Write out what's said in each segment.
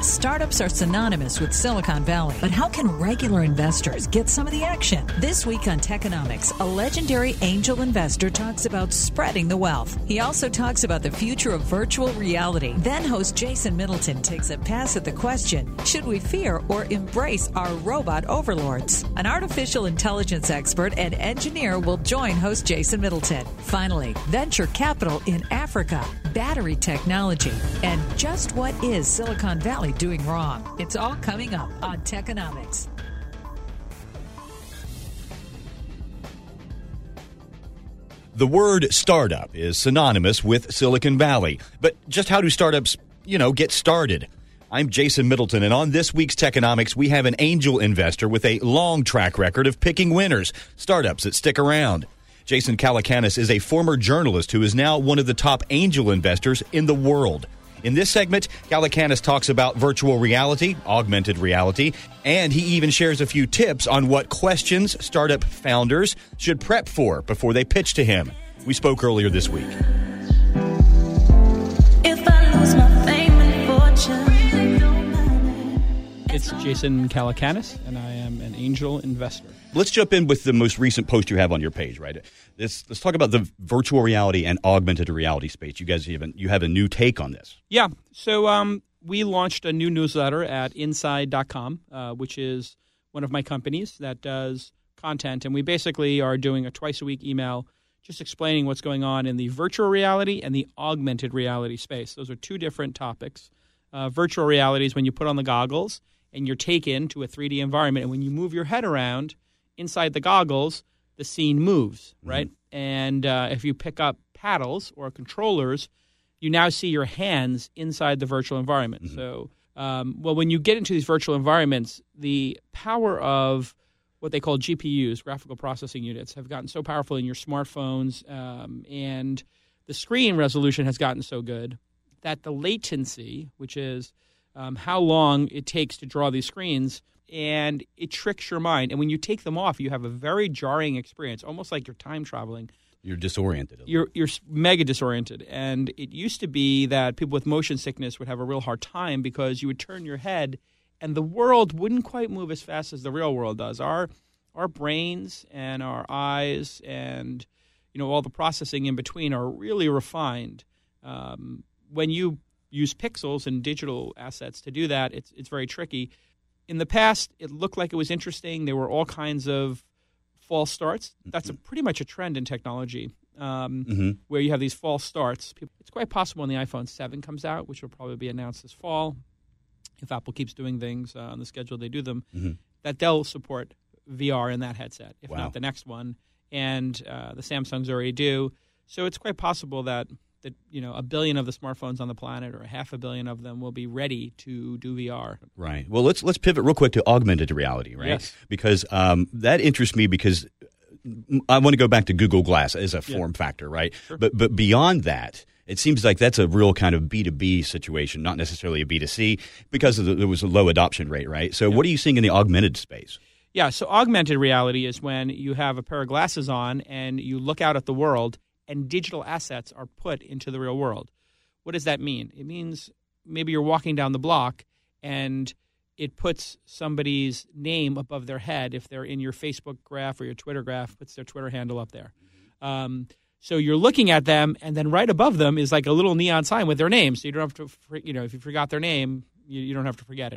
Startups are synonymous with Silicon Valley, but how can regular investors get some of the action? This week on Techonomics, a legendary angel investor talks about spreading the wealth. He also talks about the future of virtual reality. Then host Jason Middleton takes a pass at the question, should we fear or embrace our robot overlords? An artificial intelligence expert and engineer will join host Jason Middleton. Finally, venture capital in Africa, battery technology, and just what is Silicon Valley doing wrong? It's all coming up on Techonomics. The word startup is synonymous with Silicon Valley. But just how do startups, get started? I'm Jason Middleton, and on this week's Techonomics, we have an angel investor with a long track record of picking winners, startups that stick around. Jason Calacanis is a former journalist who is now one of the top angel investors in the world. In this segment, Calacanis talks about virtual reality, augmented reality, and he even shares a few tips on what questions startup founders should prep for before they pitch to him. We spoke earlier this week. If I lose my fame and fortune. It's Jason Calacanis, and I am an angel investor. Let's jump in with the most recent post you have on your page, right? Let's talk about the virtual reality and augmented reality space. You guys you have a new take on this. Yeah. So we launched a new newsletter at inside.com, which is one of my companies that does content. And we basically are doing a twice-a-week email just explaining what's going on in the virtual reality and the augmented reality space. Those are two different topics. Virtual reality is when you put on the goggles and you're taken to a 3D environment. And when you move your head around inside the goggles, the scene moves, right? Mm-hmm. And if you pick up paddles or controllers, you now see your hands inside the virtual environment. Mm-hmm. So, when you get into these virtual environments, the power of what they call GPUs, graphical processing units, have gotten so powerful in your smartphones, and the screen resolution has gotten so good that the latency, which is how long it takes to draw these screens, and it tricks your mind. And when you take them off, you have a very jarring experience, almost like you're time traveling. You're disoriented. You're mega disoriented. And it used to be that people with motion sickness would have a real hard time because you would turn your head and the world wouldn't quite move as fast as the real world does. Our brains and our eyes and all the processing in between are really refined. When you use pixels and digital assets to do that, it's very tricky. In the past, it looked like it was interesting. There were all kinds of false starts. That's pretty much a trend in technology, where you have these false starts. It's quite possible when the iPhone 7 comes out, which will probably be announced this fall, if Apple keeps doing things on the schedule they do them, that they'll support VR in that headset, if not the next one. And the Samsungs already do. So it's quite possible that 1 billion of the smartphones on the planet, or 500 million of them, will be ready to do VR. Right. Well, let's pivot real quick to augmented reality, right? Yes. Because that interests me because I want to go back to Google Glass as a form factor, right? Sure. But beyond that, it seems like that's a real kind of B2B situation, not necessarily a B2C, because there was a low adoption rate, right? So what are you seeing in the augmented space? Yeah, so augmented reality is when you have a pair of glasses on and you look out at the world and digital assets are put into the real world. What does that mean? It means maybe you're walking down the block and it puts somebody's name above their head. If they're in your Facebook graph or your Twitter graph, puts their Twitter handle up there. So you're looking at them, and then right above them is like a little neon sign with their name. So you don't have to, if you forgot their name, you don't have to forget it.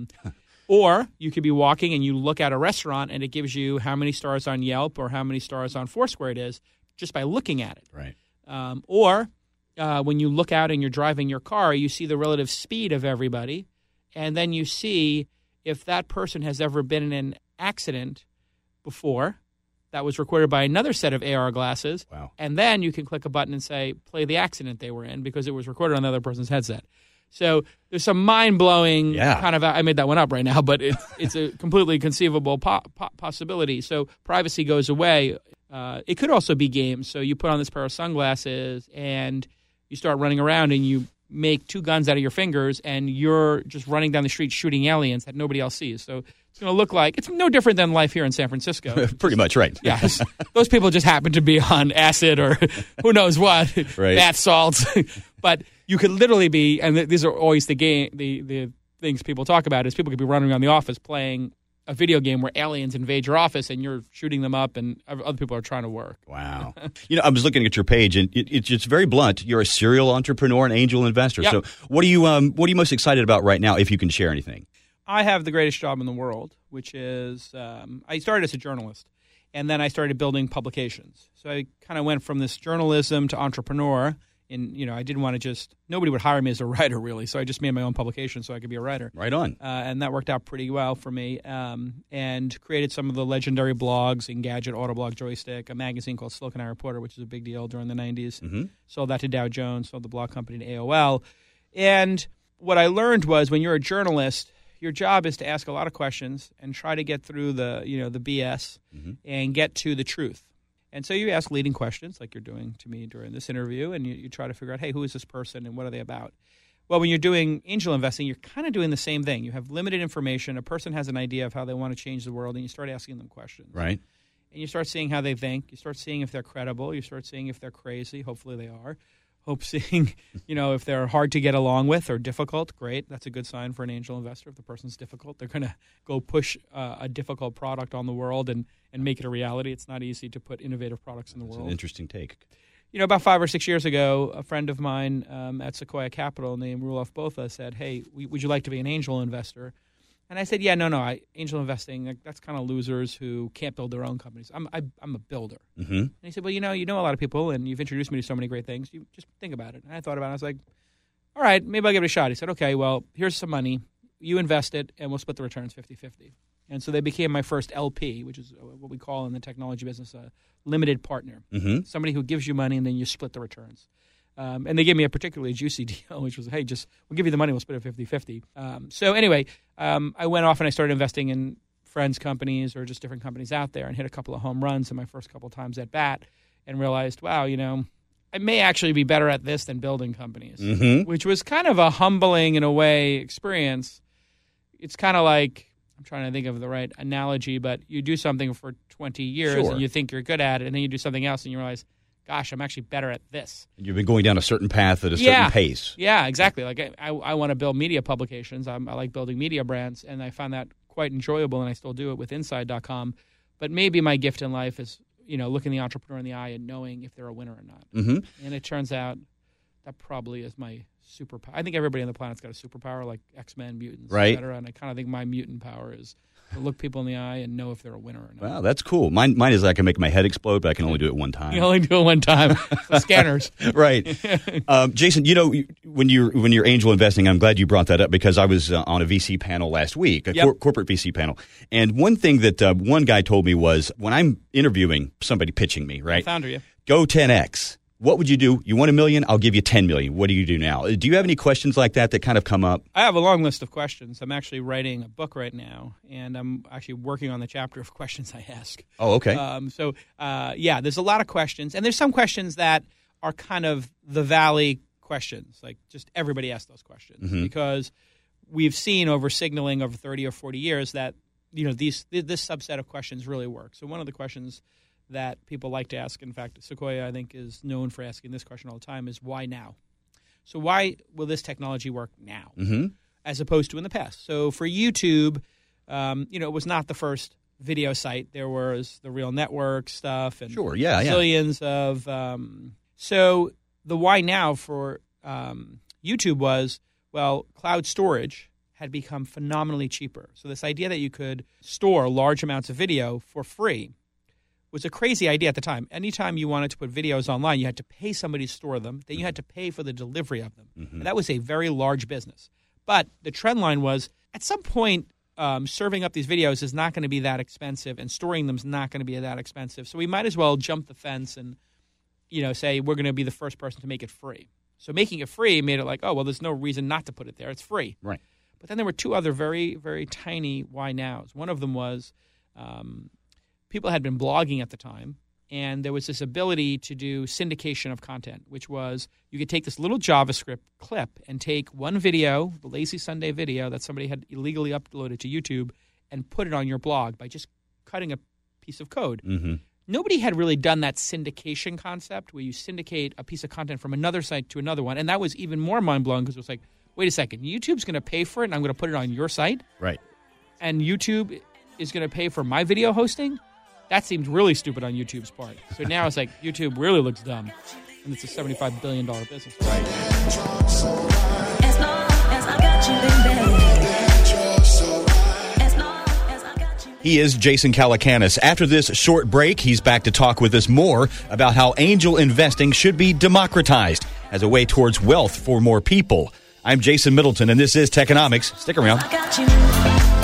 Or you could be walking and you look at a restaurant and it gives you how many stars on Yelp or how many stars on Foursquare it is, just by looking at it. Right. Or when you look out and you're driving your car, you see the relative speed of everybody, and then you see if that person has ever been in an accident before that was recorded by another set of AR glasses. Wow. And then you can click a button and say, play the accident they were in, because it was recorded on the other person's headset. So there's some mind-blowing kind of – I made that one up right now, but it's a completely conceivable possibility. So privacy goes away. It could also be games. So you put on this pair of sunglasses and you start running around and you make two guns out of your fingers and you're just running down the street shooting aliens that nobody else sees. So it's going to look like – it's no different than life here in San Francisco. Pretty much, right. Yes. Those people just happen to be on acid or who knows what, bath salts. But you could literally be – and these are always the things people talk about is people could be running around the office playing a video game where aliens invade your office and you're shooting them up and other people are trying to work. Wow. I was looking at your page and it's just very blunt. You're a serial entrepreneur and angel investor. Yep. So what are you most excited about right now, if you can share anything? I have the greatest job in the world, which is I started as a journalist and then I started building publications. So I kind of went from this journalism to entrepreneur. And, I didn't want to nobody would hire me as a writer, really. So I just made my own publication so I could be a writer. Right on. And that worked out pretty well for me. And created some of the legendary blogs, Engadget, Autoblog, Joystick, a magazine called Silicon Eye Reporter, which was a big deal during the 90s. Mm-hmm. Sold that to Dow Jones, sold the blog company to AOL. And what I learned was when you're a journalist, your job is to ask a lot of questions and try to get through the BS and get to the truth. And so you ask leading questions like you're doing to me during this interview, and you try to figure out, hey, who is this person and what are they about? Well, when you're doing angel investing, you're kind of doing the same thing. You have limited information. A person has an idea of how they want to change the world, and you start asking them questions. Right. And you start seeing how they think. You start seeing if they're credible. You start seeing if they're crazy. Hopefully they are. Seeing, if they're hard to get along with or difficult, great. That's a good sign for an angel investor. If the person's difficult, they're going to go push a difficult product on the world and make it a reality. It's not easy to put innovative products in the world. That's an interesting take. About 5 or 6 years ago, a friend of mine at Sequoia Capital named Roelof Botha said, hey, would you like to be an angel investor? And I said, yeah, no, angel investing, that's kind of losers who can't build their own companies. I'm a builder. Mm-hmm. And he said, well, you know a lot of people, and you've introduced me to so many great things. You just think about it. And I thought about it. I was like, all right, maybe I'll give it a shot. He said, okay, well, here's some money. You invest it, and we'll split the returns 50-50. And so they became my first LP, which is what we call in the technology business a limited partner, somebody who gives you money, and then you split the returns. And they gave me a particularly juicy deal, which was, hey, we'll give you the money, we'll split it 50-50. So anyway, I went off and I started investing in friends' companies or just different companies out there and hit a couple of home runs in my first couple of times at bat and realized, wow, I may actually be better at this than building companies, which was kind of a humbling, in a way, experience. It's kind of like, I'm trying to think of the right analogy, but you do something for 20 years and you think you're good at it, and then you do something else and you realize, gosh, I'm actually better at this. You've been going down a certain path at a certain pace. Yeah, exactly. Like I want to build media publications. I like building media brands, and I found that quite enjoyable, and I still do it with Inside.com. But maybe my gift in life is, looking the entrepreneur in the eye and knowing if they're a winner or not. Mm-hmm. And it turns out that probably is my superpower. I think everybody on the planet's got a superpower, like X-Men, mutants, et cetera. And I kind of think my mutant power is to look people in the eye and know if they're a winner or not. Wow, that's cool. Mine is I can make my head explode, but I can only do it one time. You only do it one time. The scanners. Right. Jason, when you're angel investing, I'm glad you brought that up because I was on a VC panel last week, corporate VC panel. And one thing that one guy told me was when I'm interviewing somebody pitching me, right? Founder, yeah. Go 10X. What would you do? You want $1 million? I'll give you $10 million. What do you do now? Do you have any questions like that kind of come up? I have a long list of questions. I'm actually writing a book right now, and I'm actually working on the chapter of questions I ask. Oh, okay. There's a lot of questions, and there's some questions that are kind of the Valley questions. Like just everybody asks those questions because we've seen over signaling over 30 or 40 years that this subset of questions really work. So one of the questions that people like to ask, in fact, Sequoia, I think, is known for asking this question all the time, is why now? So why will this technology work now as opposed to in the past? So for YouTube, it was not the first video site. There was the Real Network stuff and zillions of so the why now for YouTube was, well, cloud storage had become phenomenally cheaper. So this idea that you could store large amounts of video for free was a crazy idea at the time. Anytime you wanted to put videos online, you had to pay somebody to store them. Then you had to pay for the delivery of them. And that was a very large business. But the trend line was, at some point, serving up these videos is not going to be that expensive, and storing them is not going to be that expensive. So we might as well jump the fence and, say we're going to be the first person to make it free. So making it free made it like, oh, well, there's no reason not to put it there. It's free. Right. But then there were two other very, very tiny why nows. One of them was people had been blogging at the time, and there was this ability to do syndication of content, which was you could take this little JavaScript clip and take one video, the Lazy Sunday video that somebody had illegally uploaded to YouTube, and put it on your blog by just cutting a piece of code. Nobody had really done that syndication concept where you syndicate a piece of content from another site to another one, and that was even more mind-blowing because it was like, wait a second, YouTube's going to pay for it and I'm going to put it on your site? Right. And YouTube is going to pay for my video hosting? That seems really stupid on YouTube's part. So now it's like YouTube really looks dumb. And it's a $75 billion business. Right. As long as I got you, baby. As long as I got you. He is Jason Calacanis. After this short break, he's back to talk with us more about how angel investing should be democratized as a way towards wealth for more people. I'm Jason Middleton, and this is Techonomics. Stick around. I got you.